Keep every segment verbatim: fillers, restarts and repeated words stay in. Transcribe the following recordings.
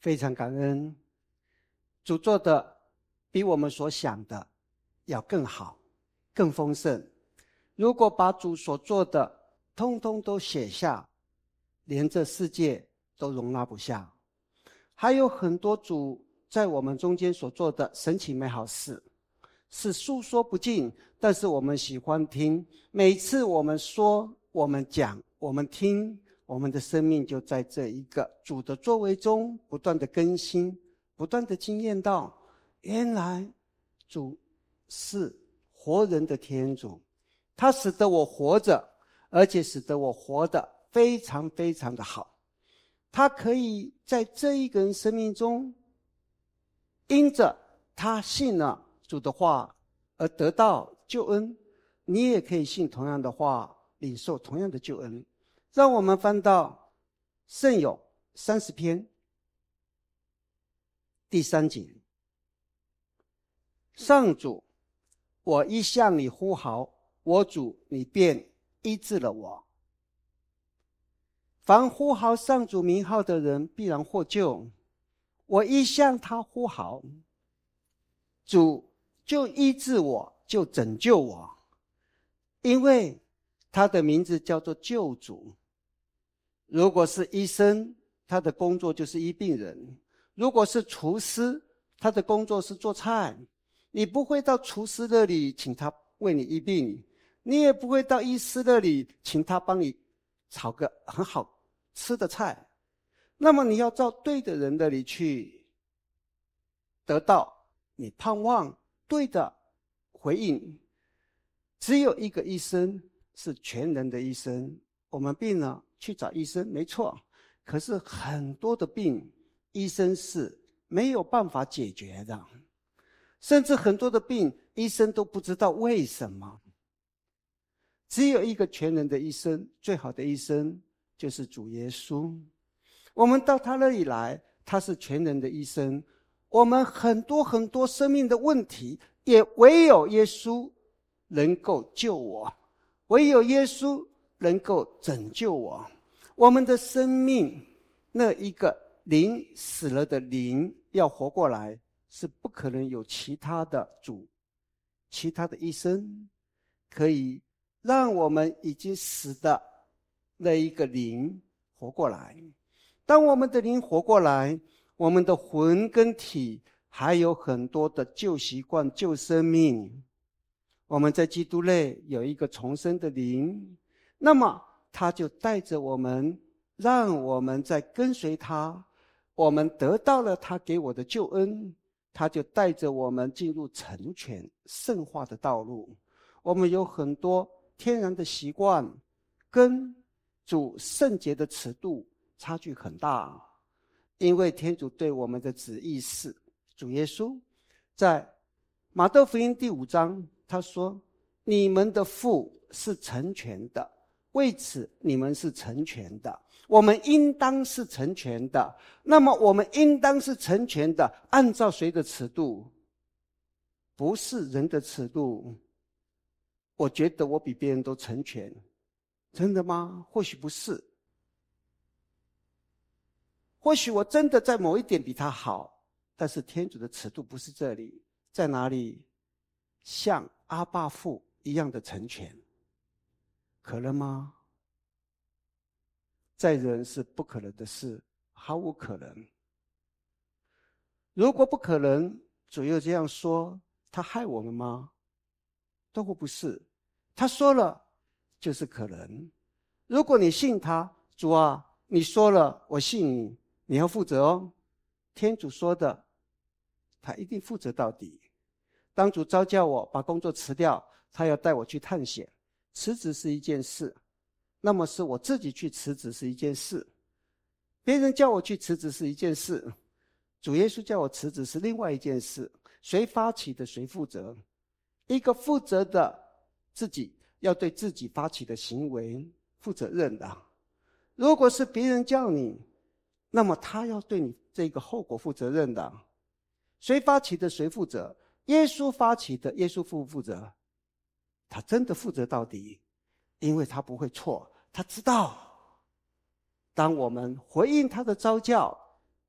非常感恩，主做的比我们所想的要更好，更丰盛。如果把主所做的通通都写下，连这世界都容纳不下。还有很多主在我们中间所做的神奇美好事，是诉说不尽，但是我们喜欢听。每次我们说，我们讲，我们听，我们的生命就在这一个主的作为中不断的更新，不断的经验到，原来主是活人的天主，他使得我活着，而且使得我活得非常非常的好。他可以在这一个人生命中，因着他信了主的话而得到救恩，你也可以信同样的话，领受同样的救恩。让我们翻到圣咏三十篇第三节，上主，我一向你呼号，我主，你便医治了我。凡呼号上主名号的人必然获救，我一向他呼号，主就医治我，就拯救我，因为他的名字叫做救主。如果是医生，他的工作就是医病人；如果是厨师，他的工作是做菜。你不会到厨师那里请他为你医病，你也不会到医师那里请他帮你炒个很好吃的菜。那么你要到对的人那里去，得到你盼望对的回应。只有一个医生是全能的医生，我们病了去找医生没错，可是很多的病医生是没有办法解决的，甚至很多的病医生都不知道为什么。只有一个全能的医生，最好的医生就是主耶稣。我们到他那里来，他是全能的医生。我们很多很多生命的问题，也唯有耶稣能够救我，唯有耶稣能够拯救我。我们的生命那一个灵死了的灵要活过来，是不可能有其他的主，其他的医生可以让我们已经死的那一个灵活过来。当我们的灵活过来，我们的魂跟体还有很多的旧习惯、旧生命，我们在基督内有一个重生的灵，那么他就带着我们，让我们在跟随他，我们得到了他给我的救恩，他就带着我们进入成全圣化的道路。我们有很多天然的习惯跟主圣洁的尺度差距很大，因为天主对我们的旨意是，主耶稣在马窦福音第五章他说，你们的父是成全的，为此你们是成全的，我们应当是成全的。那么我们应当是成全的，按照谁的尺度？不是人的尺度。我觉得我比别人都成全，真的吗？或许不是，或许我真的在某一点比他好，但是天主的尺度不是这里，在哪里？像阿爸父一样的成全，可能吗？在人是不可能的事，毫无可能。如果不可能，主又这样说，他害我们吗？都不是，他说了就是可能。如果你信他，主啊，你说了我信你，你要负责哦。天主说的他一定负责到底。当主召叫我把工作辞掉，他要带我去探险，辞职是一件事，那么是我自己去辞职是一件事，别人叫我去辞职是一件事，主耶稣叫我辞职是另外一件事。谁发起的谁负责。一个负责的自己要对自己发起的行为负责任的。如果是别人叫你，那么他要对你这个后果负责任的。谁发起的谁负责。耶稣发起的，耶稣负不负责？他真的负责到底，因为他不会错。他知道当我们回应他的召叫，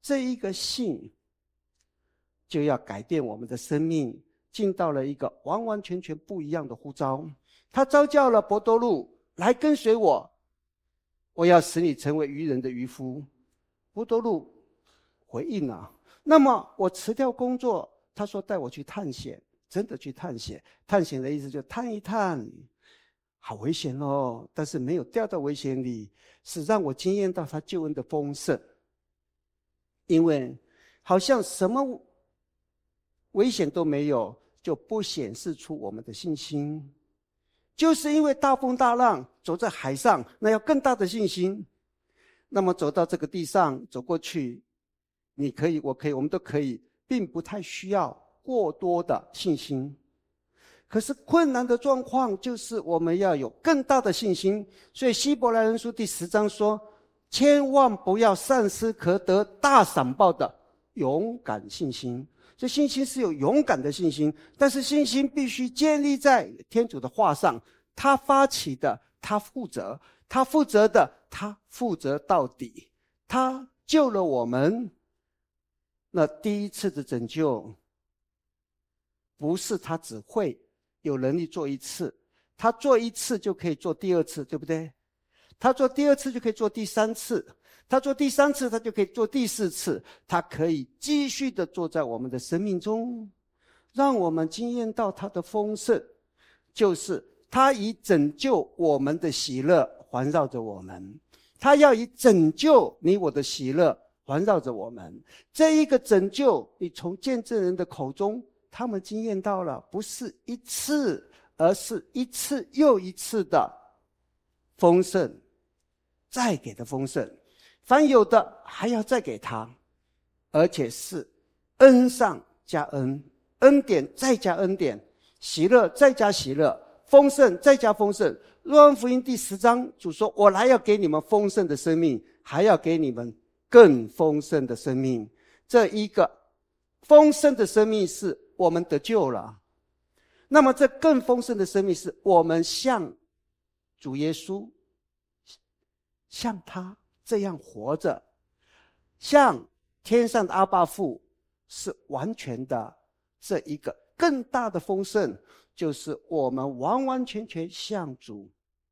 这一个信就要改变我们的生命，进到了一个完完全全不一样的呼召。他召叫了伯多禄来跟随我，我要使你成为渔人的渔夫。伯多禄回应了，那么我辞掉工作，他说带我去探险，真的去探险。探险的意思就探一探，好危险哦，但是没有掉到危险里，是让我经验到他救恩的丰盛。因为好像什么危险都没有，就不显示出我们的信心。就是因为大风大浪，走在海上，那要更大的信心。那么走到这个地上，走过去，你可以，我可以，我们都可以，并不太需要过多的信心。可是困难的状况就是我们要有更大的信心。所以希伯来人书第十章说，千万不要丧失可得大赏报的勇敢信心。这信心是有勇敢的信心，但是信心必须建立在天主的话上，他发起的他负责，他负责的他负责到底，他救了我们。那第一次的拯救不是他只会有能力做一次，他做一次就可以做第二次，对不对？他做第二次就可以做第三次，他做第三次他就可以做第四次，他可以继续的做在我们的生命中，让我们经验到他的丰盛，就是他以拯救我们的喜乐环绕着我们，他要以拯救你我的喜乐环绕着我们。这一个拯救，你从见证人的口中，他们经验到了，不是一次，而是一次又一次的丰盛，再给的丰盛，凡有的还要再给他，而且是恩上加恩，恩典再加恩典，喜乐再加喜乐，丰盛再加丰盛。若望福音第十章，主说，我来要给你们丰盛的生命，还要给你们更丰盛的生命。这一个丰盛的生命是我们得救了，那么这更丰盛的生命是我们像主耶稣，像他这样活着，像天上的阿爸父，是完全的。这一个更大的丰盛，就是我们完完全全像主，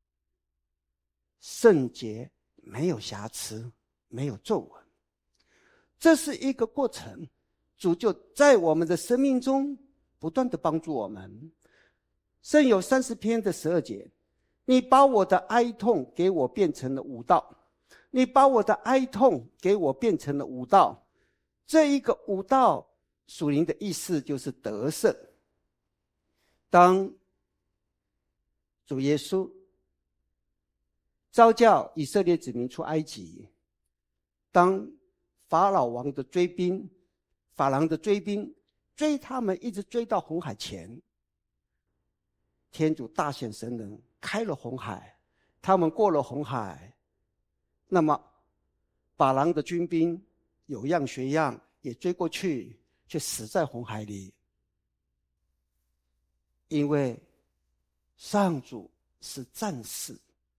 圣洁，没有瑕疵，没有皱纹。这是一个过程，主就在我们的生命中不断的帮助我们。圣有三十篇的十二节，你把我的哀痛给我变成了舞蹈，你把我的哀痛给我变成了舞蹈。这一个舞蹈属灵的意思就是得胜。当主耶稣召叫以色列子民出埃及，当法老王的追兵，法郎的追兵追他们，一直追到红海前，天主大显神能，开了红海，他们过了红海。那么法郎的军兵有样学样，也追过去，却死在红海里。因为上主是战士，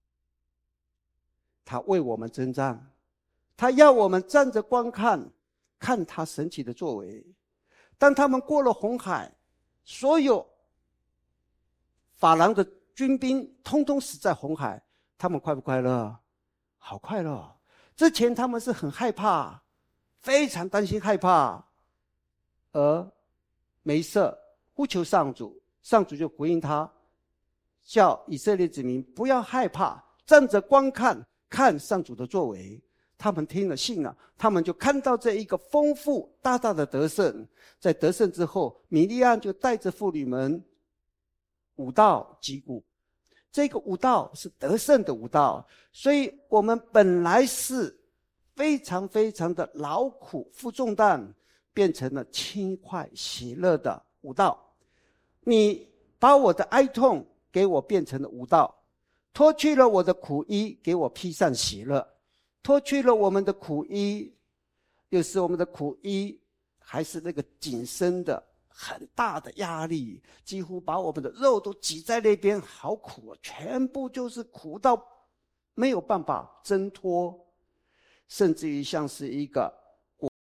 他为我们征战，他要我们站着观看，看他神奇的作为。当他们过了红海，所有法郎的军兵通通死在红海，他们快不快乐？好快乐。之前他们是很害怕，非常担心害怕，而梅瑟呼求上主，上主就回应他，叫以色列子民不要害怕，站着观看，看上主的作为。他们听了信了，他们就看到这一个丰富大大的得胜。在得胜之后，米利暗就带着妇女们舞蹈击鼓，这个舞蹈是得胜的舞蹈。所以我们本来是非常非常的劳苦负重担，变成了轻快喜乐的舞蹈。你把我的哀痛给我变成了舞蹈，脱去了我的苦衣，给我披上喜乐。脱去了我们的苦衣，又是我们的苦衣还是那个紧身的很大的压力，几乎把我们的肉都挤在那边，好苦啊，全部就是苦到没有办法挣脱，甚至于像是一个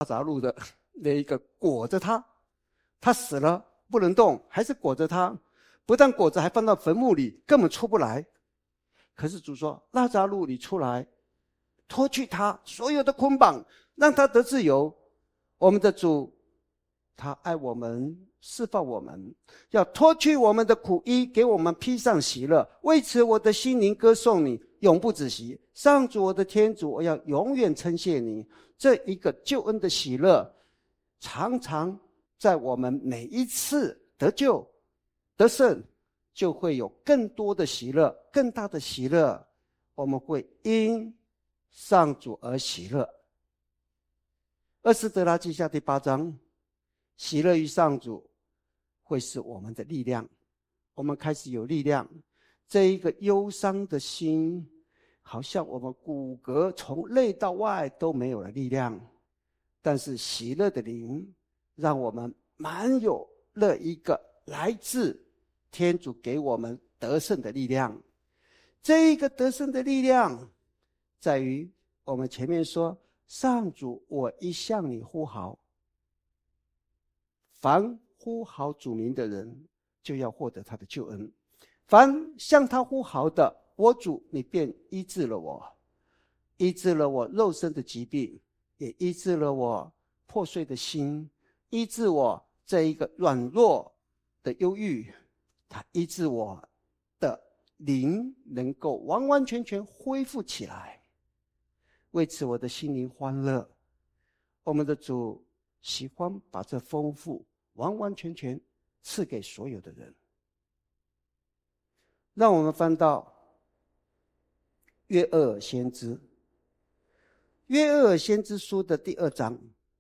拉撒路的那一个裹着他，他死了不能动，还是裹着他，不但裹着，还放到坟墓里，根本出不来。可是主说：拉撒路，你出来，脱去他所有的捆绑，让他得自由。我们的主，他爱我们，释放我们，要脱去我们的苦衣，给我们披上喜乐。为此我的心灵歌颂你，永不止息。上主我的天主，我要永远称谢你。这一个救恩的喜乐，常常在我们每一次得救得胜，就会有更多的喜乐，更大的喜乐，我们会因上主而喜乐。厄斯德拉记下第八章，喜乐于上主会是我们的力量，我们开始有力量。这一个忧伤的心，好像我们骨骼从内到外都没有了力量，但是喜乐的灵让我们满有了一个来自天主给我们得胜的力量。这一个得胜的力量在于我们前面说，上主我一向你呼号，凡呼号主名的人就要获得他的救恩。凡向他呼号的，我主你便医治了我，医治了我肉身的疾病，也医治了我破碎的心，医治我这一个软弱的忧郁，他医治我的灵能够完完全全恢复起来。为此我的心灵欢乐。我们的主喜欢把这丰富完完全全赐给所有的人。让我们翻到约厄尔先知，约厄尔先知书的第二章。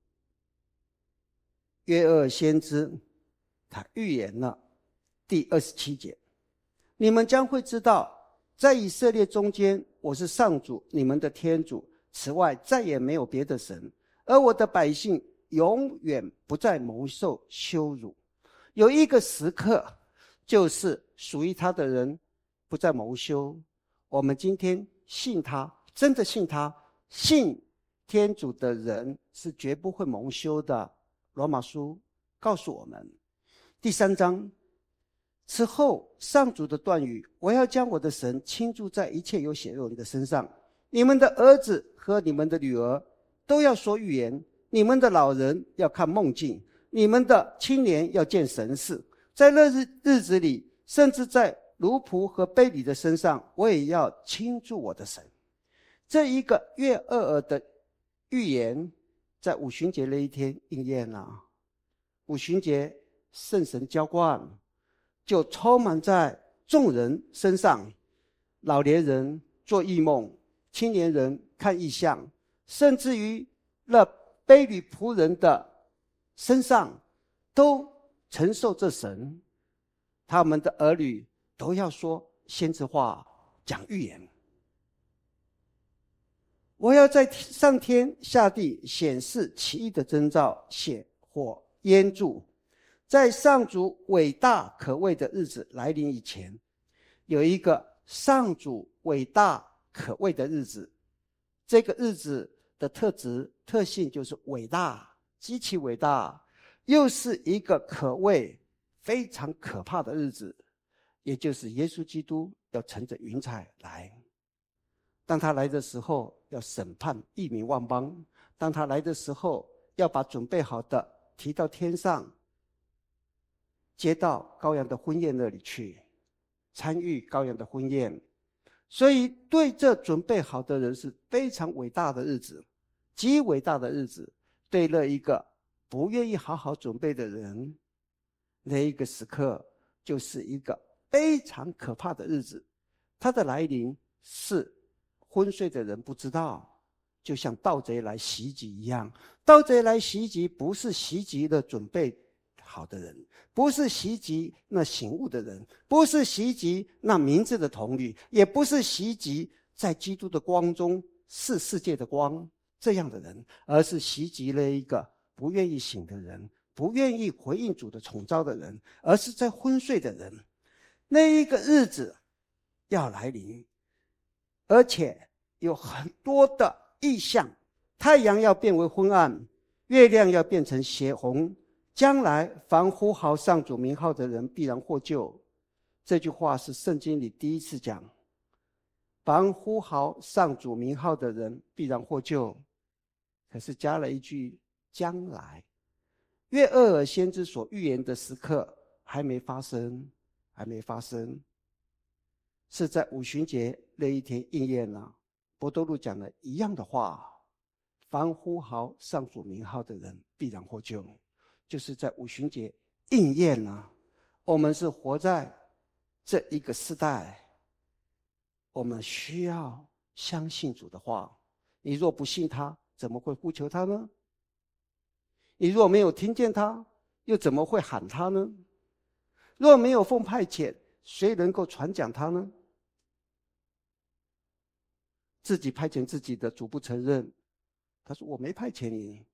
约厄尔先知他预言了第二十七节，你们将会知道，在以色列中间，我是上主你们的天主，此外再也没有别的神，而我的百姓永远不再蒙受羞辱。有一个时刻，就是属于他的人不再蒙羞。我们今天信他，真的信他，信天主的人是绝不会蒙羞的。罗马书告诉我们第三章，此后上主的断语，我要将我的神倾注在一切有血肉的身上，你们的儿子和你们的女儿都要说预言，你们的老人要看梦境，你们的青年要见神视。在那日日子里，甚至在奴仆和卑鄙的身上，我也要倾注我的神。这一个约厄尔的预言在五旬节那一天应验了。五旬节圣神浇灌就充满在众人身上，老年人做异梦，青年人看异象，甚至于那卑鄙仆人的身上都承受这神，他们的儿女都要说先知话，讲预言。我要在上天下地显示奇异的征兆，血火烟柱。在上主伟大可畏的日子来临以前，有一个上主伟大可畏的日子。这个日子的特质特性就是伟大，极其伟大，又是一个可畏非常可怕的日子，也就是耶稣基督要乘着云彩来。当他来的时候，要审判异民万邦。当他来的时候，要把准备好的提到天上，接到羔羊的婚宴那里去，参与羔羊的婚宴。所以对这准备好的人是非常伟大的日子，极伟大的日子。对那一个不愿意好好准备的人，那一个时刻就是一个非常可怕的日子。它的来临是昏睡的人不知道，就像盗贼来袭击一样。盗贼来袭击不是袭击了准备好的人，不是袭击那醒悟的人，不是袭击那明智的童女，也不是袭击在基督的光中是世界的光这样的人，而是袭击了一个不愿意醒的人，不愿意回应主的宠召的人，而是在昏睡的人。那一个日子要来临，而且有很多的异象，太阳要变为昏暗， 月亮要变成血红，将来凡呼号上主名号的人必然获救。这句话是圣经里第一次讲，凡呼号上主名号的人必然获救，可是加了一句将来。约厄尔先知所预言的时刻还没发生，还没发生，是在五旬节那一天应验了。伯多禄讲了一样的话，凡呼号上主名号的人必然获救，就是在五旬节应验了。我们是活在这一个时代，我们需要相信主的话。你若不信他，怎么会呼求他呢？你若没有听见他，又怎么会喊他呢？若没有奉派遣，谁能够传讲他呢？自己派遣自己的，主不承认，他说我没派遣你。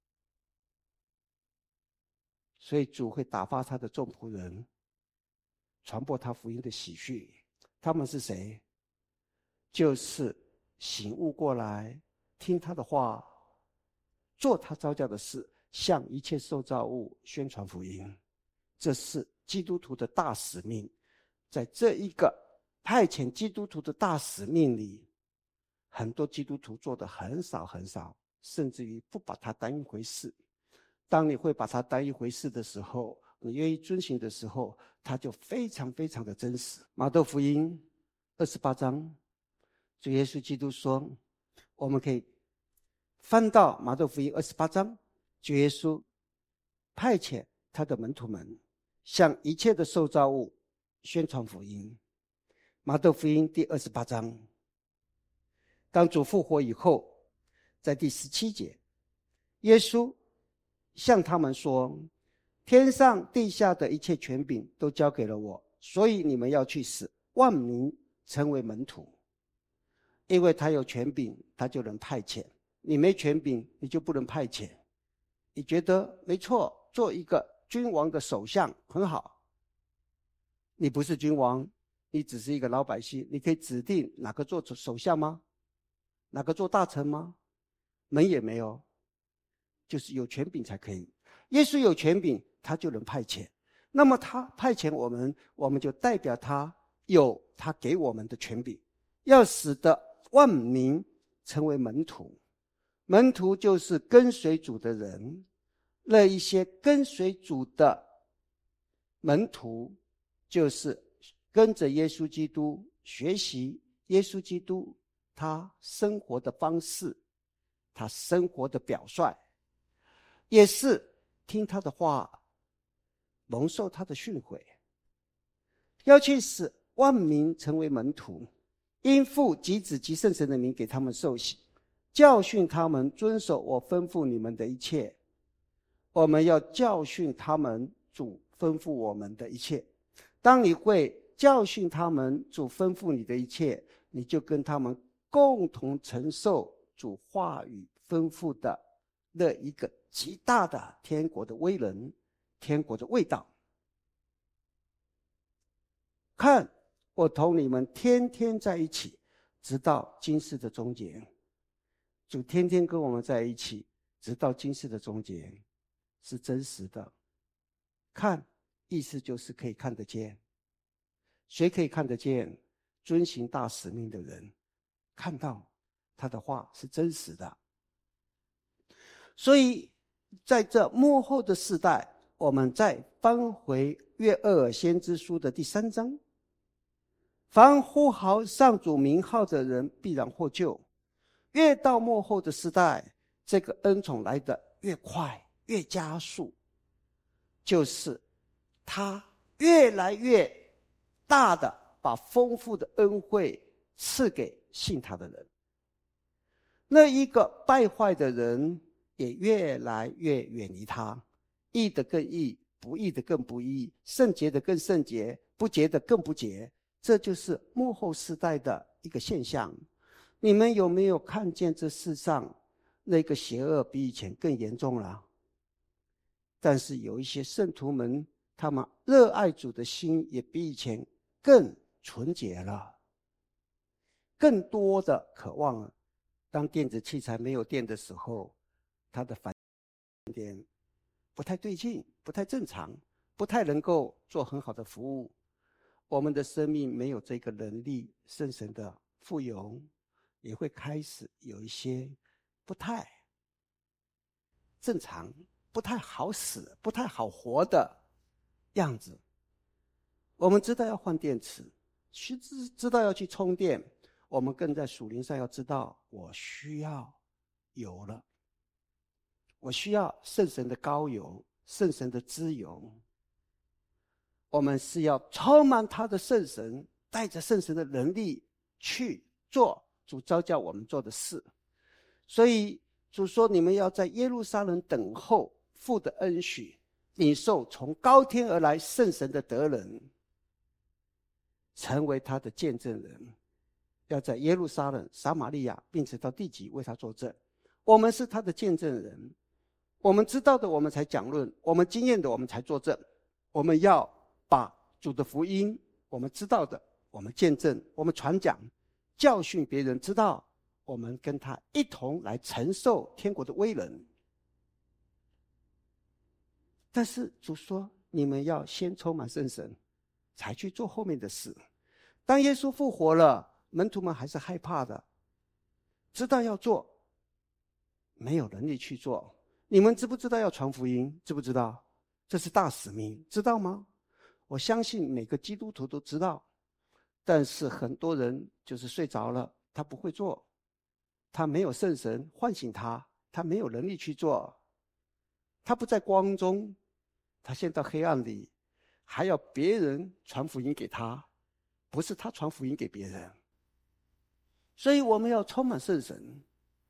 所以主会打发他的众仆人，传播他福音的喜讯。他们是谁？就是醒悟过来，听他的话，做他召叫的事，向一切受造物宣传福音。这是基督徒的大使命。在这一个派遣基督徒的大使命里，很多基督徒做的很少很少，甚至于不把它当一回事。当你会把它当一回事的时候，你愿意遵行的时候，它就非常非常的真实。马窦福音二十八章，主耶稣基督说，我们可以翻到马窦福音二十八章，主耶稣派遣他的门徒们向一切的受造物宣传福音。马窦福音第二十八章，当主复活以后，在第十七节，耶稣向他们说，天上地下的一切权柄都交给了我，所以你们要去使万民成为门徒。因为他有权柄，他就能派遣。你没权柄，你就不能派遣。你觉得没错，做一个君王的首相很好。你不是君王，你只是一个老百姓，你可以指定哪个做首相吗？哪个做大臣吗？门也没有，就是有权柄才可以。耶稣有权柄，他就能派遣。那么他派遣我们，我们就代表他有他给我们的权柄，要使得万民成为门徒。门徒就是跟随主的人，那一些跟随主的门徒，就是跟着耶稣基督学习耶稣基督他生活的方式，他生活的表率，也是听他的话，蒙受他的训诲，要去使万民成为门徒，因父及子及圣神的名给他们受洗，教训他们遵守我吩咐你们的一切。我们要教训他们主吩咐我们的一切。当你会教训他们主吩咐你的一切，你就跟他们共同承受主话语吩咐的那一个极大的天国的威能，天国的味道。看，我同你们天天在一起，直到今世的终结。主天天跟我们在一起，直到今世的终结，是真实的。看，意思就是可以看得见。谁可以看得见？遵行大使命的人，看到他的话是真实的。所以在这末后的世代，我们再翻回约厄尔先知书的第三章，凡呼号上主名号的人必然获救。越到末后的时代，这个恩宠来得越快越加速，就是他越来越大的把丰富的恩惠赐给信他的人。那一个败坏的人也越来越远离他，义的更义，不义的更不义，圣洁的更圣洁，不洁的更不洁。这就是末后时代的一个现象。你们有没有看见这世上那个邪恶比以前更严重了？但是有一些圣徒们，他们热爱主的心也比以前更纯洁了，更多的渴望了。当电子器材没有电的时候，他的反点不太对劲，不太正常，不太能够做很好的服务。我们的生命没有这个能力，圣神的富有也会开始有一些不太正常、不太好使、不太好活的样子。我们知道要换电池，知道要去充电，我们更在属灵上要知道，我需要油了，我需要圣神的膏油，圣神的滋油。我们是要充满他的圣神，带着圣神的能力去做主召叫我们做的事。所以主说，你们要在耶路撒冷等候父的恩许，领受从高天而来圣神的德能，成为他的见证人。要在耶路撒冷、撒玛利亚并且到地极为他作证。我们是他的见证人，我们知道的我们才讲论，我们经验的我们才作证。我们要把主的福音，我们知道的我们见证，我们传讲，教训别人知道，我们跟他一同来承受天国的威能。但是主说，你们要先充满圣神，才去做后面的事。当耶稣复活了，门徒们还是害怕的，知道要做，没有能力去做。你们知不知道要传福音？知不知道？这是大使命，知道吗？我相信每个基督徒都知道，但是很多人就是睡着了，他不会做，他没有圣神唤醒他，他没有能力去做，他不在光中，他陷到黑暗里，还要别人传福音给他，不是他传福音给别人。所以我们要充满圣神。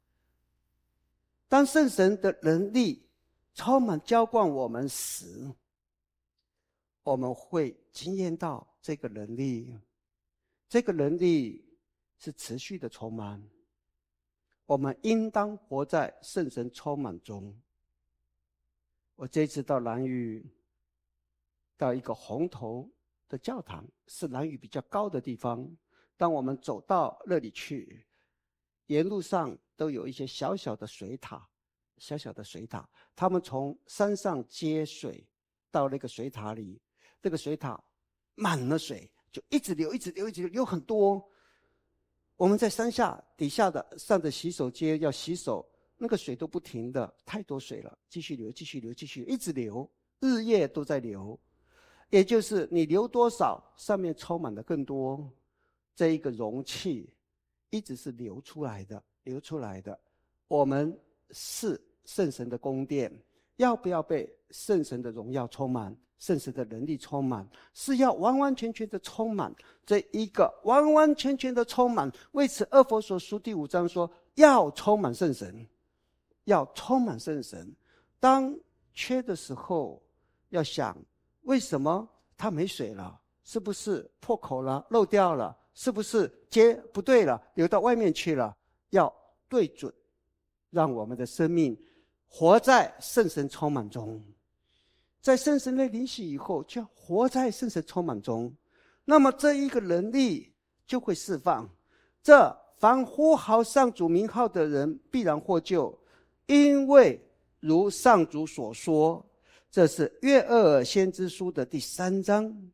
当圣神的能力充满浇灌我们时，我们会经验到这个能力，这个能力是持续的充满。我们应当活在圣神充满中。我这次到兰屿，到一个红头的教堂，是兰屿比较高的地方。当我们走到那里去，沿路上都有一些小小的水塔，小小的水塔，他们从山上接水到那个水塔里，这个水塔满了水，就一直流一直流一直流，流很多。我们在山下底下的上的洗手间要洗手，那个水都不停的，太多水了，继续流继续流继续流，一直流，日夜都在流。也就是你流多少，上面充满的更多。这一个容器一直是流出来的，流出来的。我们是圣神的宫殿，要不要被圣神的荣耀充满，圣神的能力充满，是要完完全全的充满。这一个完完全全的充满，为此以弗所书第五章说，要充满圣神，要充满圣神。当缺的时候，要想为什么它没水了，是不是破口了，漏掉了，是不是接不对了，流到外面去了，要对准，让我们的生命活在圣神充满中。在圣神的灵洗以后，就要活在圣神充满中，那么这一个能力就会释放。这凡呼号上主名号的人必然获救，因为如上主所说，这是约厄尔先知书的第三章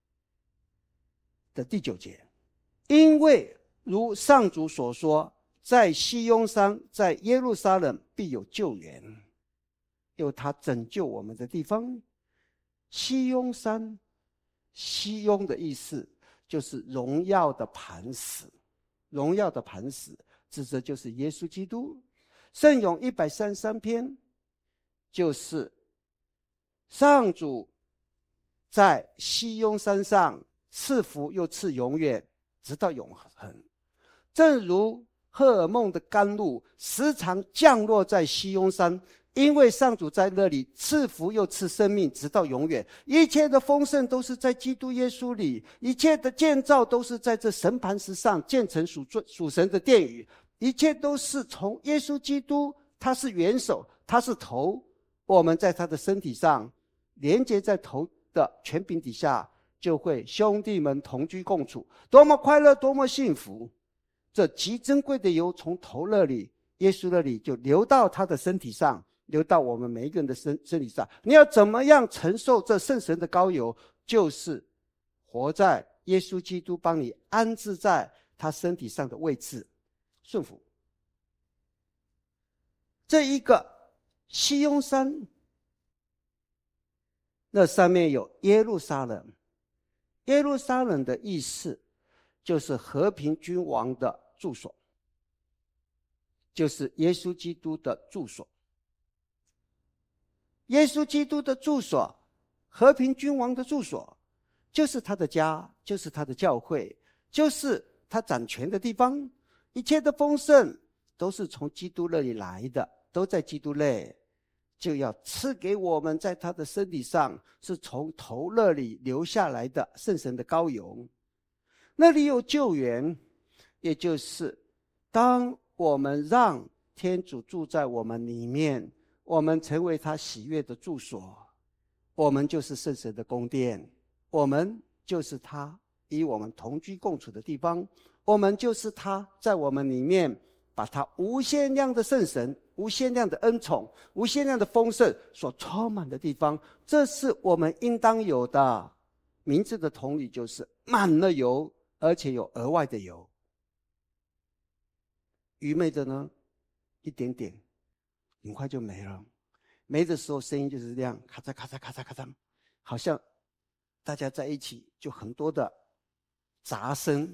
的第九节。因为如上主所说，在西雍山，在耶路撒冷必有救援，有他拯救我们的地方。西雍山，西雍的意思就是荣耀的磐石，荣耀的磐石指的就是耶稣基督。圣咏一百三十三篇就是上主在西雍山上赐福又赐永远，直到永恒。正如赫尔蒙的甘露时常降落在西雍山，因为上主在那里赐福又赐生命，直到永远。一切的丰盛都是在基督耶稣里，一切的建造都是在这神磐石上建成属属神的殿宇，一切都是从耶稣基督，他是元首，他是头，我们在他的身体上连接在头的权柄底下，就会兄弟们同居共处，多么快乐，多么幸福。这极珍贵的油从头那里，耶稣那里就流到他的身体上， 流到我们每一个人的身身体上。你要怎么样承受这圣神的膏油？就是活在耶稣基督帮你安置在他身体上的位置，顺服。这一个西雍山，那上面有耶路撒冷。耶路撒冷的意思就是和平君王的住所，就是耶稣基督的住所。耶稣基督的住所，和平君王的住所，就是他的家，就是他的教会，就是他掌权的地方。一切的丰盛都是从基督那里来的，都在基督内，就要赐给我们在他的身体上是从头那里流下来的圣神的膏油。那里有救援，也就是当我们让天主住在我们里面，我们成为他喜悦的住所，我们就是圣神的宫殿，我们就是他与我们同居共处的地方，我们就是他在我们里面把他无限量的圣神、无限量的恩宠、无限量的丰盛所充满的地方。这是我们应当有的。名字的同理就是满了油，而且有额外的油。愚昧的呢，一点点很快就没了。没的时候声音就是这样，咔嚓咔嚓咔嚓咔嚓，好像大家在一起就很多的杂声。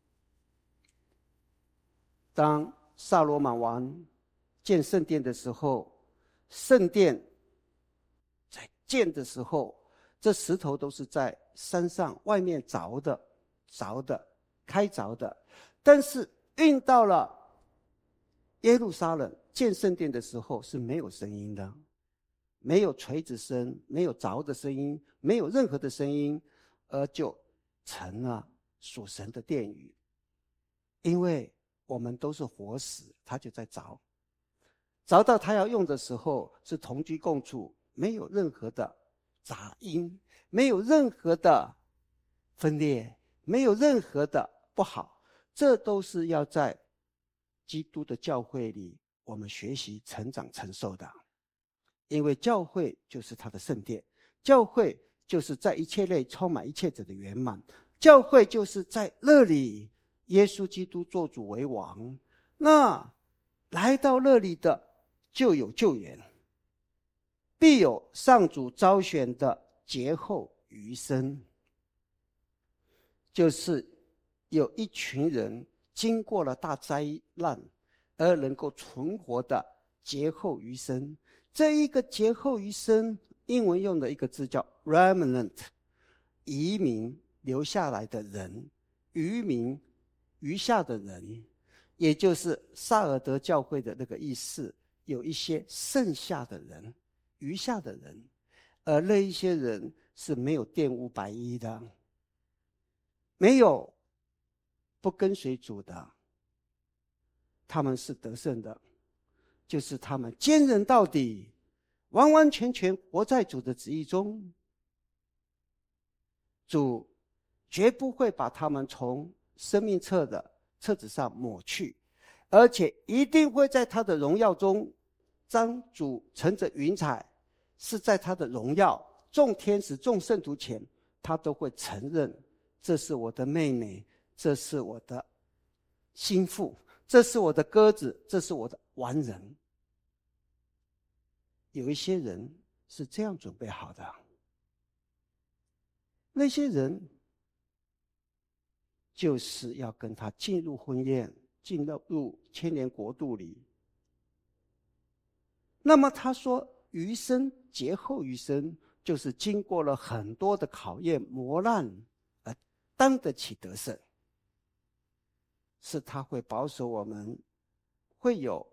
当萨罗满王建圣殿的时候，圣殿在建的时候，这石头都是在山上外面凿的凿的开凿的，但是运到了耶路撒冷建圣殿的时候是没有声音的，没有锤子声，没有凿的声音，没有任何的声音，而就成了属神的殿宇。因为我们都是活石，他就在凿，凿到他要用的时候是同居共处，没有任何的杂音，没有任何的分裂，没有任何的不好，这都是要在基督的教会里我们学习成长承受的。因为教会就是他的圣殿，教会就是在一切内充满一切者的圆满，教会就是在那里耶稣基督做主为王，那来到那里的就有救援，必有上主招选的劫后余生。就是有一群人经过了大灾难而能够存活的劫后余生。这一个劫后余生，英文用的一个字叫 remnant， 移民留下来的人，余民余下的人，也就是萨尔德教会的那个意思，有一些剩下的人，余下的人，而那一些人是没有玷污白衣的，没有不跟随主的，他们是得胜的，就是他们坚忍到底，完完全全活在主的旨意中，主绝不会把他们从生命册的册子上抹去，而且一定会在他的荣耀中，当主乘着云彩是在他的荣耀众天使众圣徒前，他都会承认，这是我的妹妹，这是我的心腹，这是我的鸽子，这是我的完人。有一些人是这样准备好的，那些人就是要跟他进入婚宴，进入千年国度里。那么他说余生劫后余生，就是经过了很多的考验磨难而当得起得胜，是他会保守我们，会有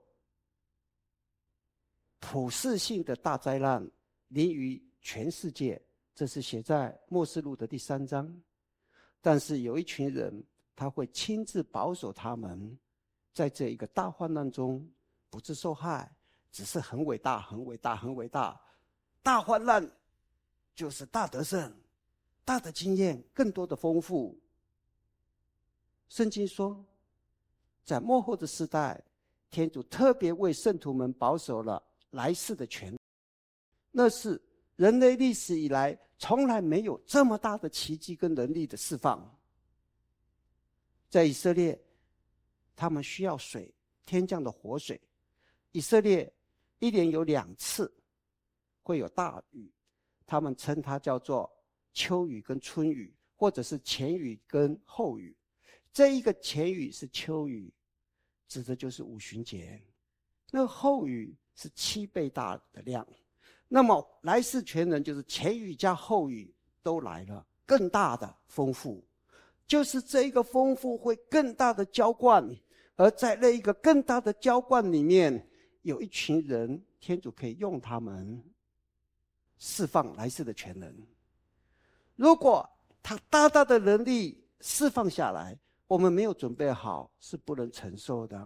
普世性的大灾难临于全世界，这是写在默示录的第三章。但是有一群人，他会亲自保守他们，在这一个大患难中不致受害，只是很伟大很伟大很伟大，大患难就是大得胜，大的经验，更多的丰富。圣经说，在末后的时代，天主特别为圣徒们保守了来世的权，那是人类历史以来从来没有这么大的奇迹跟能力的释放。在以色列，他们需要水，天降的活水。以色列一年有两次会有大雨，他们称它叫做秋雨跟春雨，或者是前雨跟后雨。这一个前雨是秋雨，指的就是五旬节，那个后雨是七倍大的量。那么来世全人就是前雨加后雨都来了，更大的丰富，就是这一个丰富会更大的浇灌，而在那一个更大的浇灌里面，有一群人，天主可以用他们释放来世的全能。如果他大大的能力释放下来，我们没有准备好是不能承受的。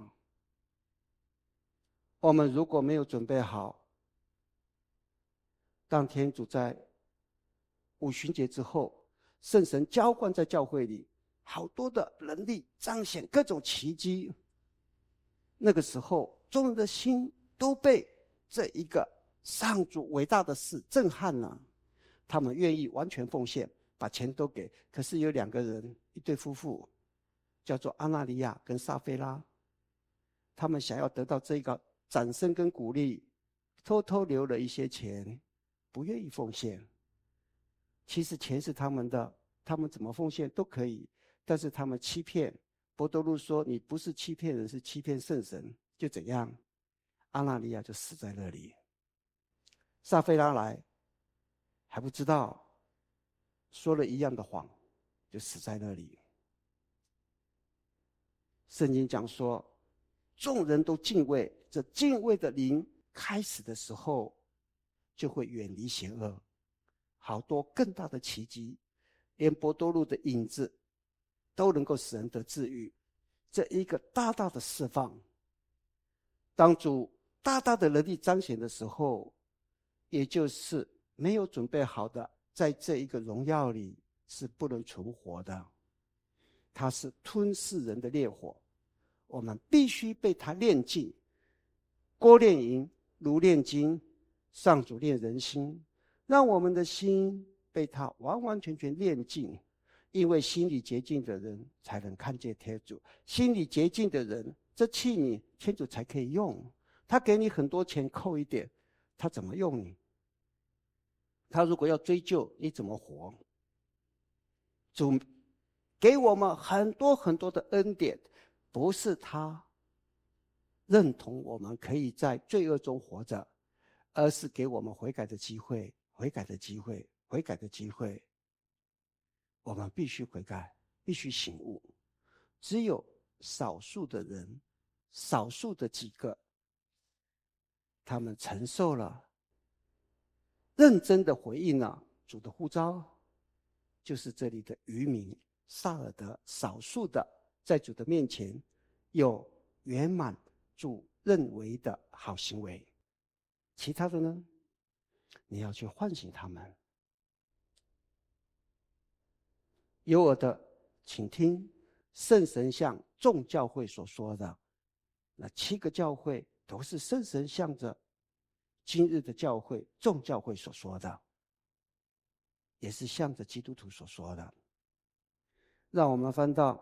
我们如果没有准备好，当天主在五旬节之后，圣神浇灌在教会里，好多的能力彰显各种奇迹，那个时候众人的心都被这一个上主伟大的事震撼了，他们愿意完全奉献，把钱都给。可是有两个人，一对夫妇，叫做阿纳利亚跟撒菲拉，他们想要得到这个掌声跟鼓励，偷偷留了一些钱，不愿意奉献。其实钱是他们的，他们怎么奉献都可以，但是他们欺骗。伯多禄说，你不是欺骗人，是欺骗圣神，就怎样，阿纳利亚就死在那里。撒菲拉来还不知道，说了一样的谎，就死在那里。圣经讲说，众人都敬畏，这敬畏的灵开始的时候，就会远离邪恶，好多更大的奇迹，连伯多禄的影子都能够使人得治愈。这一个大大的释放，当主大大的能力彰显的时候，也就是没有准备好的，在这一个荣耀里是不能存活的。它是吞噬人的烈火，我们必须被它炼尽。锅炼银，炉炼金，上主炼人心，让我们的心被它完完全全炼尽。因为心里洁净的人才能看见天主，心里洁净的人，这器皿天主才可以用。他给你很多钱扣一点，他怎么用你？他如果要追究，你怎么活？主给我们很多很多的恩典，不是他认同我们可以在罪恶中活着，而是给我们悔改的机会，悔改的机会，悔改的机会。我们必须悔改，必须醒悟。只有少数的人，少数的几个，他们承受了，认真的回应了主的呼召，就是这里的渔民萨尔德，少数的在主的面前有圆满主认为的好行为。其他的呢，你要去唤醒他们。有耳的请听圣神向众教会所说的，那七个教会都是圣神向着今日的教会众教会所说的，也是向着基督徒所说的。让我们翻到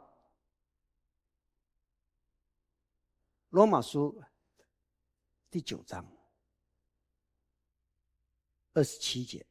罗马书第九章二十七节，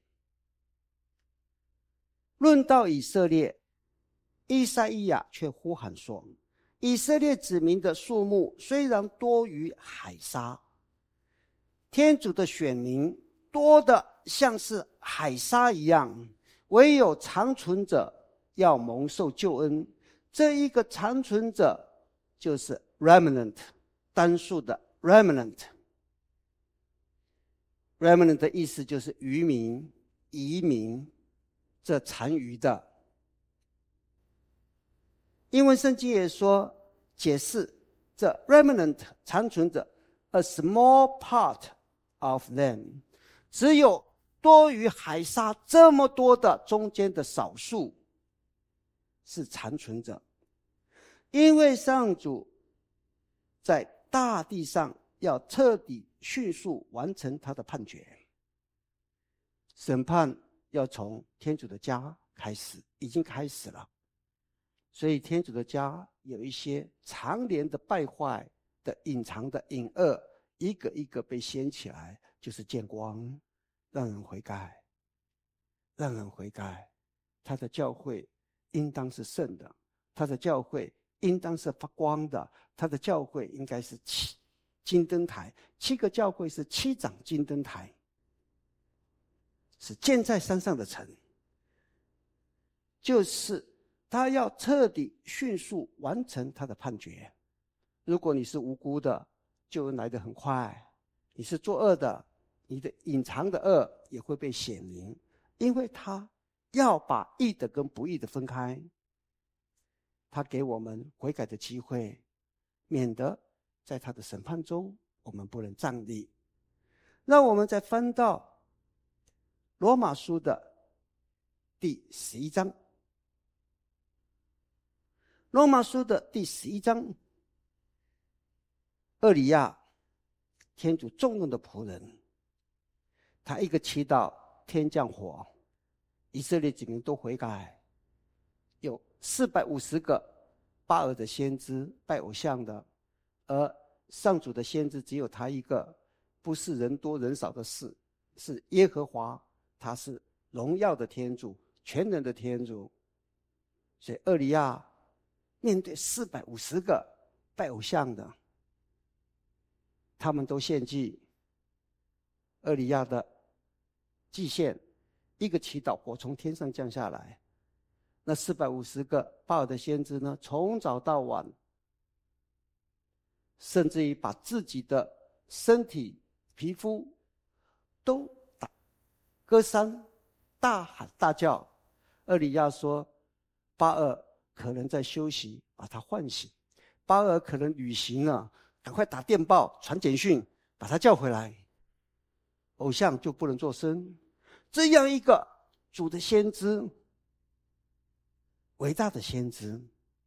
论到以色列，依撒意亚却呼喊说，以色列子民的数目虽然多于海沙，天主的选民多的像是海沙一样，唯有长存者要蒙受救恩。这一个长存者就是 remnant， 单数的 remnant。 remnant 的意思就是渔民、移民，这残余的。英文圣经也说，解释这 remnant 长存者 a small part of them， 只有多于海沙这么多的中间的少数是残存者。因为上主在大地上要彻底迅速完成他的判决。审判要从天主的家开始，已经开始了。所以天主的家有一些常年的败坏的隐藏的隐恶，一个一个被掀起来，就是见光，让人悔改，让人悔改。他的教会应当是圣的，他的教会应当是发光的，他的教会应该是七金灯台，七个教会是七盏金灯台，是建在山上的城，就是他要彻底迅速完成他的判决。如果你是无辜的，救恩来得很快；你是作恶的，你的隐藏的恶也会被显明，因为他要把义的跟不义的分开。他给我们悔改的机会，免得在他的审判中我们不能站立。让我们再翻到罗马书的第十一章。罗马书的第十一章，厄里亚，天主重用的仆人，他一个祈祷，天降火，以色列子民都悔改。有四百五十个巴尔的先知，拜偶像的，而上主的先知只有他一个，不是人多人少的事，是耶和华，他是荣耀的天主，全能的天主。所以厄里亚面对四百五十个拜偶像的，他们都献祭。厄里亚的祭献，一个祈祷，火从天上降下来。那四百五十个巴尔的先知呢，从早到晚，甚至于把自己的身体皮肤都打割伤，大喊大叫。厄里亚说，巴尔可能在休息，把他唤醒；巴尔可能旅行了，赶快打电报传简讯把他叫回来。偶像就不能作声。这样一个主的先知，伟大的先知，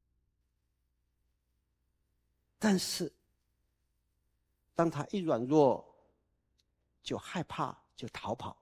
但是当他一软弱，就害怕，就逃跑。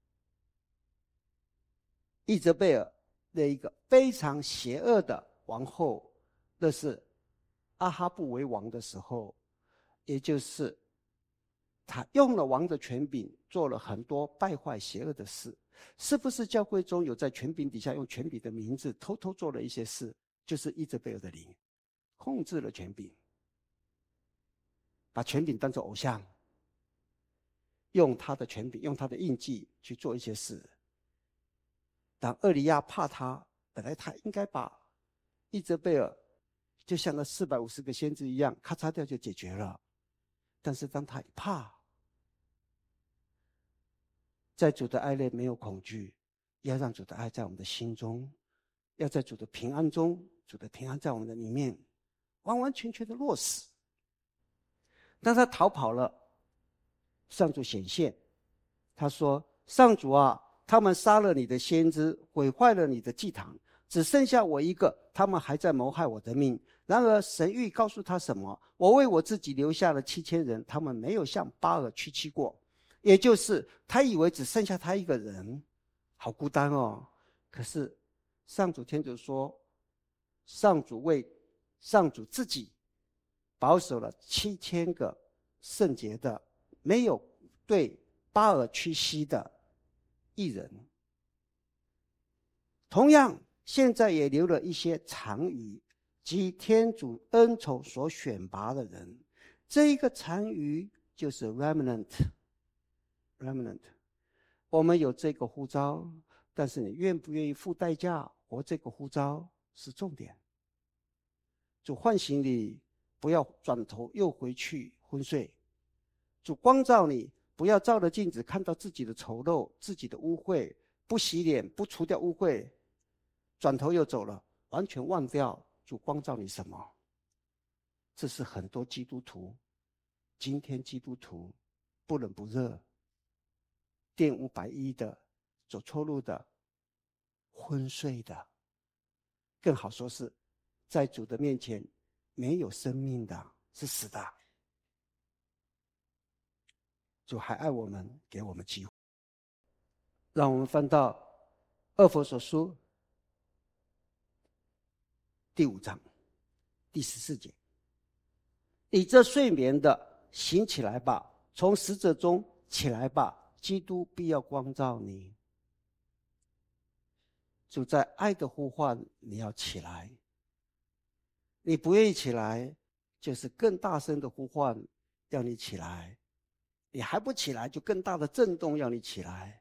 伊泽贝尔那一个非常邪恶的王后，那是阿哈布为王的时候，也就是他用了王的权柄，做了很多败坏邪恶的事。是不是教会中有在权柄底下用权柄的名字偷偷做了一些事？就是伊泽贝尔的灵控制了权柄，把权柄当作偶像，用他的权柄，用他的印记去做一些事。当厄里亚怕他，本来他应该把伊泽贝尔就像那四百五十个先知一样，咔嚓掉就解决了。但是当他一怕，在主的爱内没有恐惧，要让主的爱在我们的心中，要在主的平安中，主的平安在我们的里面完完全全的落实。当他逃跑了，上主显现，他说，上主啊，他们杀了你的先知，毁坏了你的祭坛，只剩下我一个，他们还在谋害我的命。然而神谕告诉他什么？我为我自己留下了七千人，他们没有向巴尔屈膝过。也就是他以为只剩下他一个人，好孤单哦。可是上主天主说，上主为上主自己保守了七千个圣洁的，没有对巴尔屈膝的义人。同样现在也留了一些残余，即天主恩宠所选拔的人。这一个残余就是 remnant remnant。 我们有这个呼召，但是你愿不愿意付代价活这个呼召是重点。主唤醒你，不要转头又回去昏睡。主光照你，不要照着镜子看到自己的丑陋，自己的污秽，不洗脸，不除掉污秽，转头又走了，完全忘掉主光照你什么。这是很多基督徒，今天基督徒不冷不热，玷污白衣的，走错路的，昏睡的，更好说是在主的面前没有生命的，是死的。 主还爱我们，给我们机会。让我们翻到二弗所书第五章第十四节：你这睡眠的，醒起来吧，从死者中起来吧，基督必要光照你。主在爱的呼唤，你要起来。你不愿意起来，就是更大声的呼唤，要你起来。你还不起来，就更大的震动，要你起来。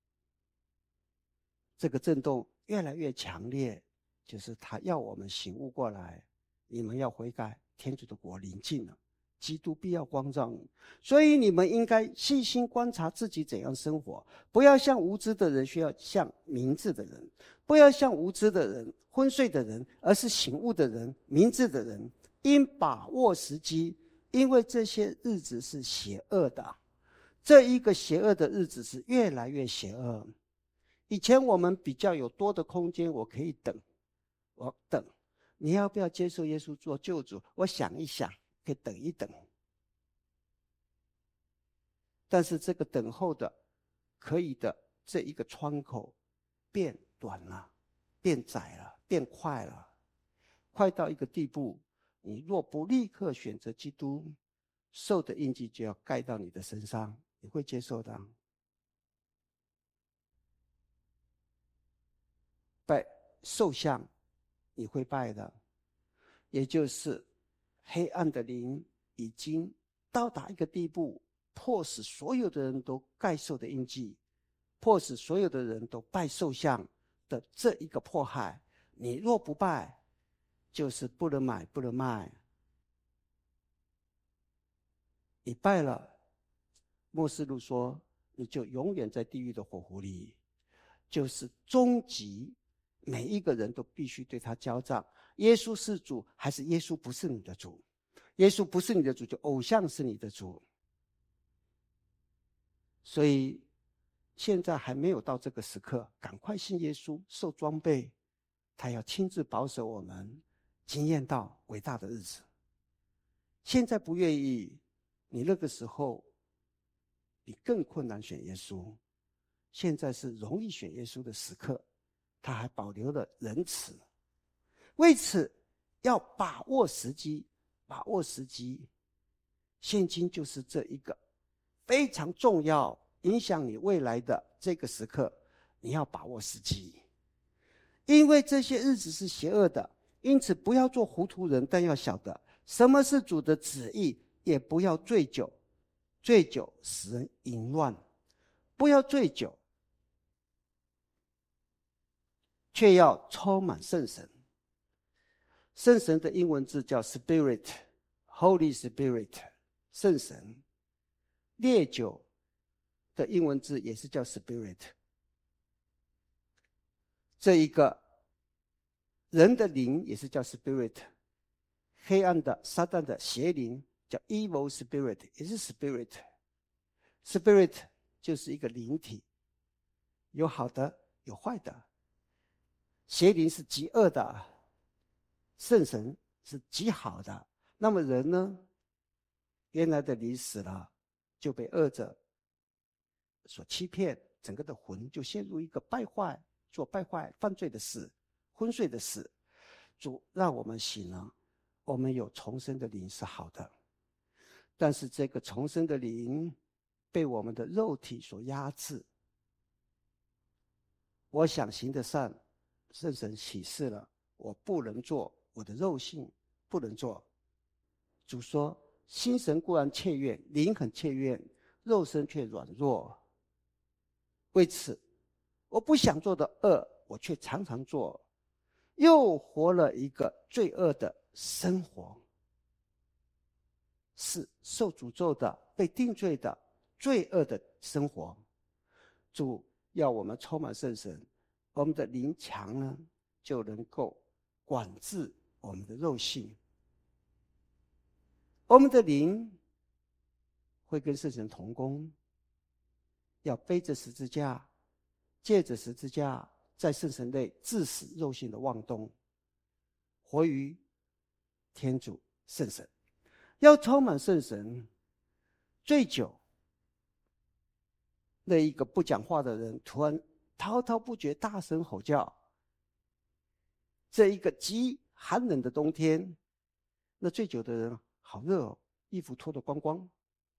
这个震动越来越强烈，就是他要我们醒悟过来，你们要悔改，天主的国临近了，基督必要光照你。所以你们应该细心观察自己怎样生活，不要像无知的人，需要像明智的人；不要像无知的人、昏睡的人，而是醒悟的人、明智的人。应把握时机，因为这些日子是邪恶的。这一个邪恶的日子是越来越邪恶。以前我们比较有多的空间，我可以等，我等。你要不要接受耶稣做救主？我想一想，可以等一等。但是这个等候的可以的这一个窗口变短了，变窄了，变快了，快到一个地步，你若不立刻选择基督，兽的印记就要盖到你的身上，你会接受的。拜兽像你会拜的，也就是黑暗的灵已经到达一个地步，迫使所有的人都盖兽的印记，迫使所有的人都拜兽像的这一个迫害。你若不拜，就是不能买不能卖。你拜了，末世录说你就永远在地狱的火湖里，就是终极，每一个人都必须对他交账。耶稣是主还是耶稣不是你的主？耶稣不是你的主，就偶像是你的主。所以现在还没有到这个时刻，赶快信耶稣，受装备，他要亲自保守我们，经验到伟大的日子。现在不愿意，你那个时候你更困难选耶稣。现在是容易选耶稣的时刻，他还保留了仁慈。为此要把握时机，把握时机。现今就是这一个非常重要，影响你未来的这个时刻，你要把握时机。因为这些日子是邪恶的，因此不要做糊涂人，但要晓得什么是主的旨意，也不要醉酒，醉酒使人淫乱，不要醉酒，却要充满圣神。圣神的英文字叫 Spirit， Holy Spirit， 圣神。烈酒的英文字也是叫 Spirit。这一个人的灵也是叫 Spirit， 黑暗的撒旦的邪灵叫 Evil Spirit， 也是 Spirit。 Spirit 就是一个灵体，有好的有坏的。邪灵是极恶的，圣神是极好的。那么人呢？原来的灵死了，就被恶者所欺骗，整个的魂就陷入一个败坏，做败坏犯罪的事，昏睡的事。主让我们醒了，我们有重生的灵是好的，但是这个重生的灵被我们的肉体所压制。我想行的善，圣神启示了，我不能做，我的肉性不能做。主说，心神固然切愿，灵很切愿，肉身却软弱。为此，我不想做的恶，我却常常做，又活了一个罪恶的生活，是受诅咒的、被定罪的、罪恶的生活。主要我们充满圣神，我们的灵强呢，就能够管制我们的肉性。我们的灵会跟圣神同工，要背着十字架，借着十字架，在圣神内致死肉性的妄动，活于天主圣神。要充满圣神，醉酒那一个不讲话的人突然滔滔不绝大声吼叫，这一个极寒冷的冬天，那醉酒的人好热哦，衣服脱得光光，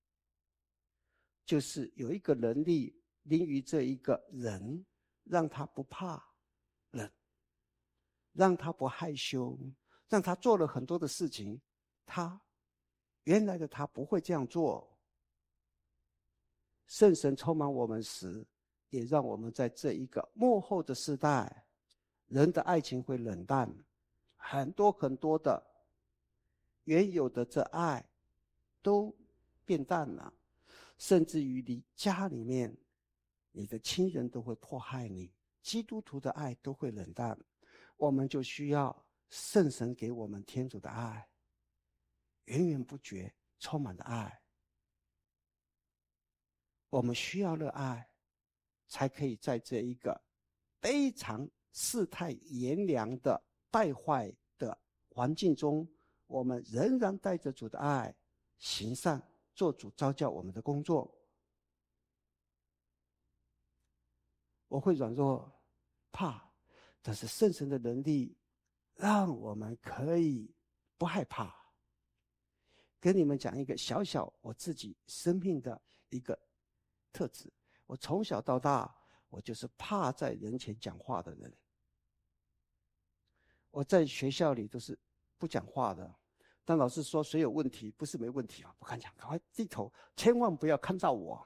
就是有一个能力临于这一个人，让他不怕冷，让他不害羞，让他做了很多的事情，他原来的他不会这样做。圣神充满我们时，也让我们在这一个末后的时代，人的爱情会冷淡，很多很多的原有的这爱都变淡了，甚至于你家里面你的亲人都会迫害你，基督徒的爱都会冷淡。我们就需要圣神给我们天主的爱，源源不绝充满了爱。我们需要热爱，才可以在这一个非常世态炎凉的败坏的环境中，我们仍然带着主的爱行善，做主召叫我们的工作。我会软弱怕，但是圣神的能力让我们可以不害怕。跟你们讲一个小小我自己生命的一个特质，我从小到大我就是怕在人前讲话的人。我在学校里都是不讲话的，当老师说谁有问题，不是没问题啊，不敢讲，赶快低头，千万不要看到我。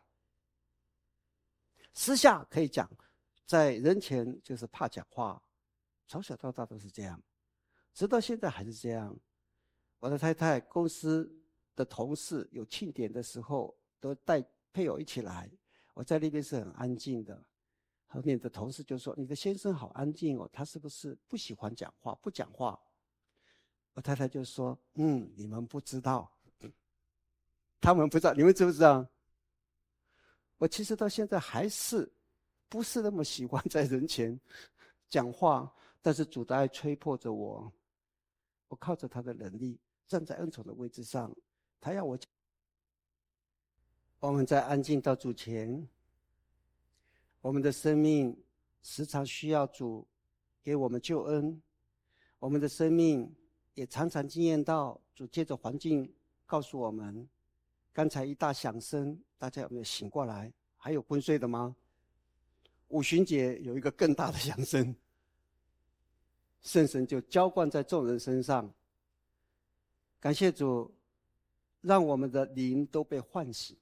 私下可以讲，在人前就是怕讲话，从小到大都是这样，直到现在还是这样。我的太太公司的同事有庆典的时候，都带配偶一起来，我在那边是很安静的。后面的同事就说：“你的先生好安静哦，他是不是不喜欢讲话，不讲话？”我太太就说：“嗯，你们不知道，他们不知道，你们知不知道？我其实到现在还是不是那么喜欢在人前讲话，但是主的爱催迫着我，我靠着他的能力站在恩宠的位置上，他要我讲。我们在安静到主前，我们的生命时常需要主给我们救恩，我们的生命也常常经验到主借着环境告诉我们。刚才一大响声，大家有没有醒过来？还有昏睡的吗？五旬节有一个更大的响声，圣神就浇灌在众人身上。感谢主，让我们的灵都被唤醒，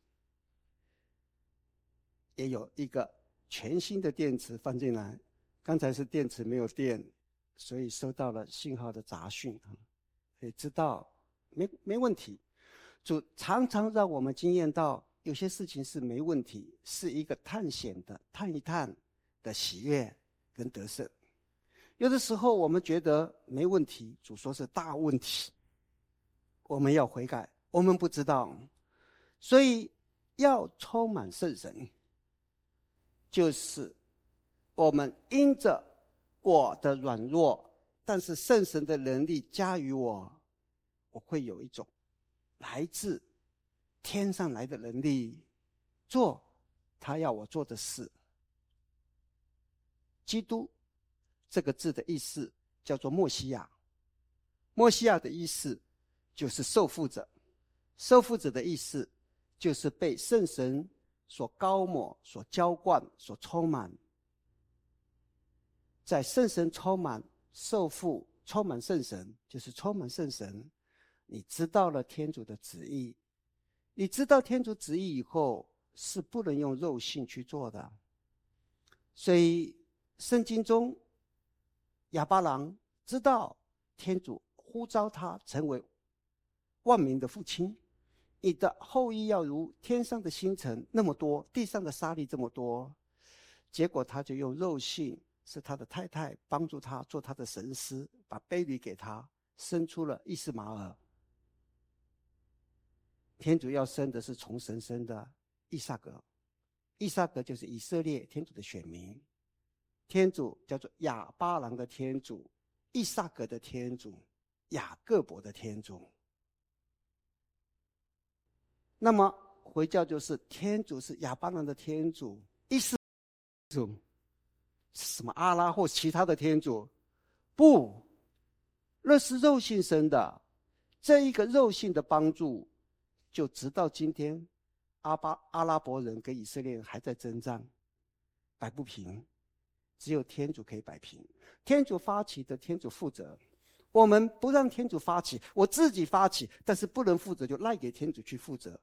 也有一个全新的电池放进来。刚才是电池没有电，所以收到了信号的杂讯，所以知道没没问题。主常常让我们经验到有些事情是没问题，是一个探险的探一探的喜悦跟得胜。有的时候我们觉得没问题，主说是大问题，我们要悔改，我们不知道，所以要充满圣神，就是我们因着我的软弱，但是圣神的能力加于我，我会有一种来自天上来的能力，做他要我做的事。基督这个字的意思叫做默西亚，默西亚的意思就是受傅者，受傅者的意思就是被圣神所膏抹、所浇灌、所充满。在圣神充满受傅，充满圣神，就是充满圣神，你知道了天主的旨意。你知道天主旨意以后，是不能用肉性去做的。所以圣经中亚巴郎知道天主呼召他成为万民的父亲，你的后裔要如天上的星辰那么多，地上的沙粒这么多。结果他就用肉性，是他的太太帮助他做他的神师，把婢女给他，生出了伊斯马尔。天主要生的是从神生的以撒格，以撒格就是以色列天主的选民。天主叫做亚巴郎的天主，以撒格的天主，雅各伯的天主。那么回教就是天主是亚巴郎的天主， 一是主，什么阿拉或其他的天主？不，那是肉性生的。这一个肉性的帮助，就直到今天，阿巴阿拉伯人跟以色列人还在征战，摆不平，只有天主可以摆平。天主发起的，天主负责。我们不让天主发起，我自己发起，但是不能负责，就赖给天主去负责。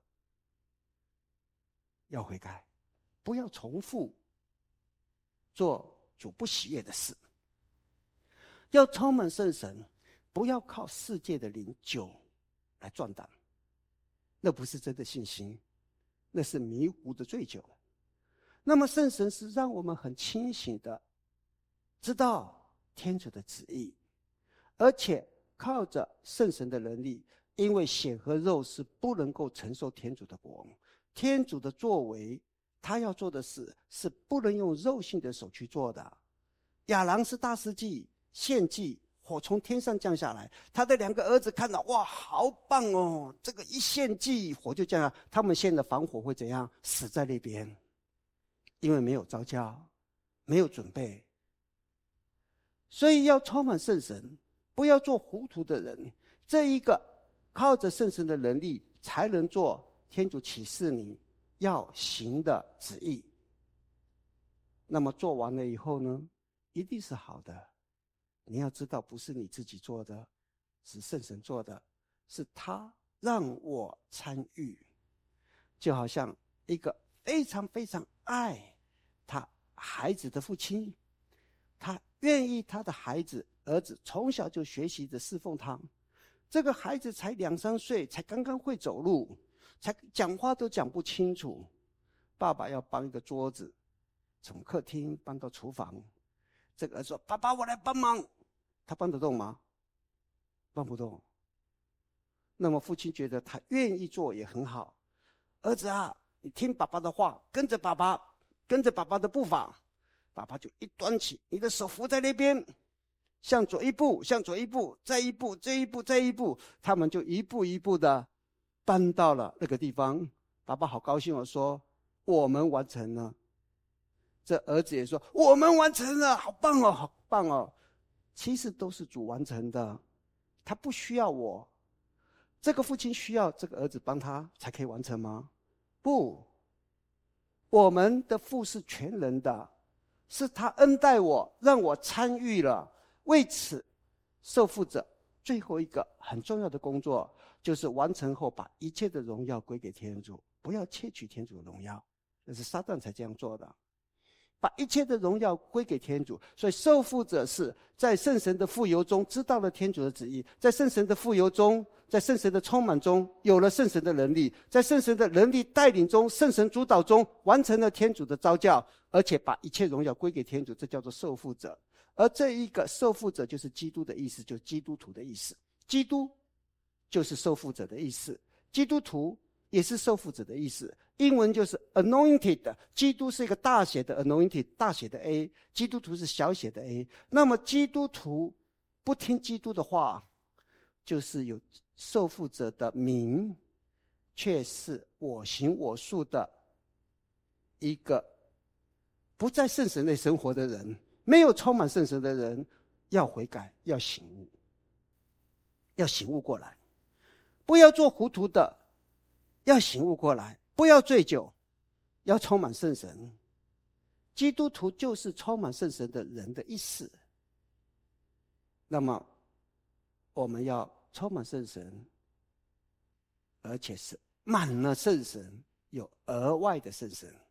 要悔改，不要重复做主不喜悦的事。要充满圣神，不要靠世界的灵酒来壮胆，那不是真的信心，那是迷糊的醉酒。那么圣神是让我们很清醒的知道天主的旨意，而且靠着圣神的能力，因为血和肉是不能够承受天主的国，天主的作为，他要做的事是不能用肉性的手去做的。亚郎是大司祭，献祭，火从天上降下来，他的两个儿子看到，哇，好棒哦，这个一献祭火就降下，他们献的防火会怎样？死在那边，因为没有召教，没有准备。所以要充满圣神，不要做糊涂的人。这一个靠着圣神的能力，才能做天主启示你要行的旨意。那么做完了以后呢，一定是好的。你要知道，不是你自己做的，是圣神做的，是他让我参与。就好像一个非常非常爱他孩子的父亲，他愿意他的孩子儿子从小就学习着侍奉他。这个孩子才两三岁，才刚刚会走路，才讲话都讲不清楚。爸爸要搬一个桌子，从客厅搬到厨房。这个儿子说：“爸爸，我来帮忙。”他搬得动吗？搬不动。那么父亲觉得他愿意做也很好。儿子啊，你听爸爸的话，跟着爸爸，跟着爸爸的步伐。爸爸就一端起，你的手扶在那边，向左一步，向左一步，再一步，这一步，再一步，他们就一步一步的搬到了那个地方。爸爸好高兴，我说我们完成了。这儿子也说我们完成了，好棒哦，好棒哦。其实都是主完成的，他不需要我。这个父亲需要这个儿子帮他才可以完成吗？不，我们的父是全能的，是他恩待我，让我参与了。为此，受父者最后一个很重要的工作，就是完成后把一切的荣耀归给天主，不要窃取天主的荣耀，这是撒旦才这样做的。把一切的荣耀归给天主，所以受父者是在圣神的富有中知道了天主的旨意，在圣神的富有中，在圣神的充满中有了圣神的能力，在圣神的能力带领中，圣神主导中完成了天主的召教，而且把一切荣耀归给天主，这叫做受父者。而这一个受父者就是基督的意思，就是基督徒的意思。基督就是受父者的意思，基督徒也是受父者的意思。英文就是 anointed， 基督是一个大写的 anointed， 大写的 A， 基督徒是小写的 A。 那么基督徒不听基督的话，就是有受父者的名，却是我行我素的一个不在圣神内生活的人，没有充满圣神的人，要悔改，要醒悟，要醒悟过来，不要做糊涂的，要醒悟过来，不要醉酒，要充满圣神。基督徒就是充满圣神的人的意思。那么我们要充满圣神，而且是满了圣神，有额外的圣神，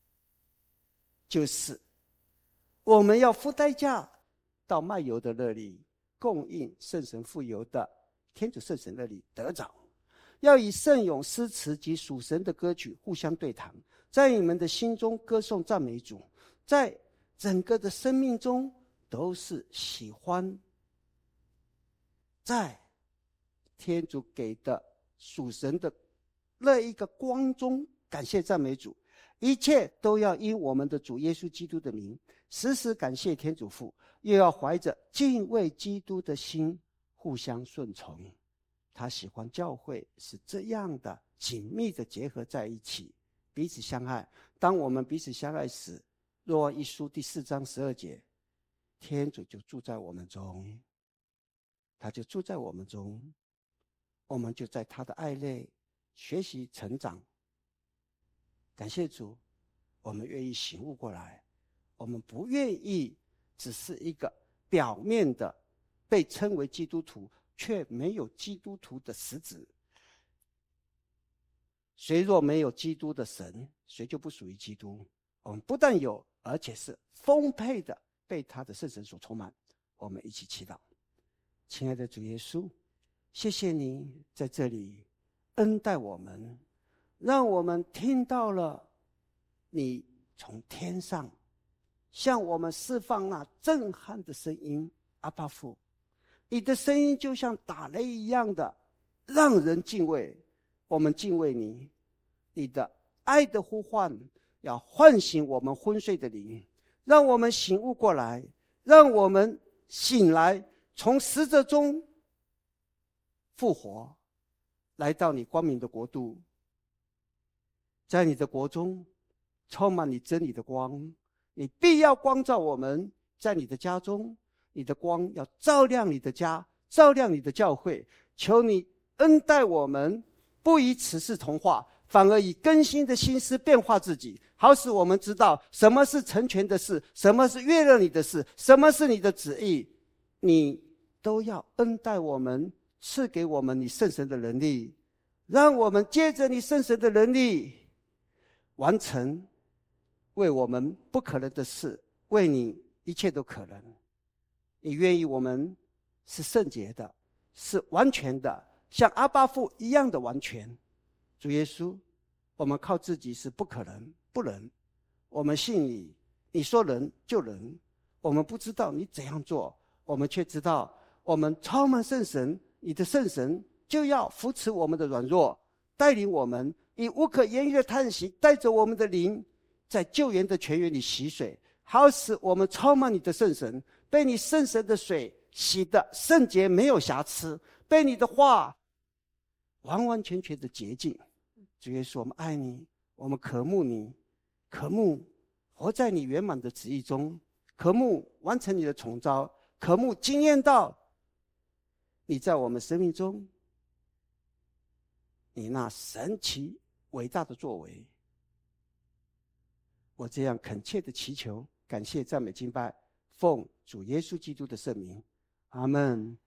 就是我们要付代价到卖油的那里，供应圣神富有的天主圣神那里得着。要以圣咏诗词及属神的歌曲互相对谈，在你们的心中歌颂赞美主，在整个的生命中都是喜欢在天主给的属神的那一个光中感谢赞美主。一切都要因我们的主耶稣基督的名，时时感谢天主父，又要怀着敬畏基督的心互相顺从。他喜欢教会是这样的紧密的结合在一起， 彼此相爱。当我们彼此相爱时，若望一书第四章十二节，天主就住在我们中，他就住在我们中，我们就在他的爱内学习成长。感谢主，我们愿意醒悟过来，我们不愿意只是一个表面的被称为基督徒，却没有基督徒的实质。谁若没有基督的神，谁就不属于基督。我们不但有，而且是丰沛的被他的圣神所充满。我们一起祈祷。亲爱的主耶稣，谢谢你在这里恩待我们，让我们听到了你从天上向我们释放那震撼的声音。阿爸父，你的声音就像打雷一样的让人敬畏。我们敬畏你，你的爱的呼唤要唤醒我们昏睡的灵，让我们醒悟过来，让我们醒来，从死者中复活，来到你光明的国度。在你的国中充满你真理的光，你必要光照我们。在你的家中，你的光要照亮你的家，照亮你的教会。求你恩待我们，不以此事同化，反而以更新的心思变化自己，好使我们知道什么是成全的事，什么是悦乐你的事，什么是你的旨意。你都要恩待我们，赐给我们你圣神的能力，让我们借着你圣神的能力完成为我们不可能的事，为你一切都可能。你愿意我们是圣洁的，是完全的，像阿爸父一样的完全。主耶稣，我们靠自己是不可能，不能。我们信你，你说能就能。我们不知道你怎样做，我们却知道我们充满圣神，你的圣神就要扶持我们的软弱，带领我们以无可言喻的叹息，带着我们的灵在救援的泉源里洗水，好使我们充满你的圣神，被你圣神的水洗的圣洁，没有瑕疵，被你的话完完全全的洁净。主耶稣，我们爱你，我们渴慕你，渴慕活在你圆满的旨意中，渴慕完成你的崇召，渴慕经验到你在我们生命中你那神奇伟大的作为。我这样恳切的祈求，感谢赞美敬拜，奉主耶稣基督的圣名，阿们。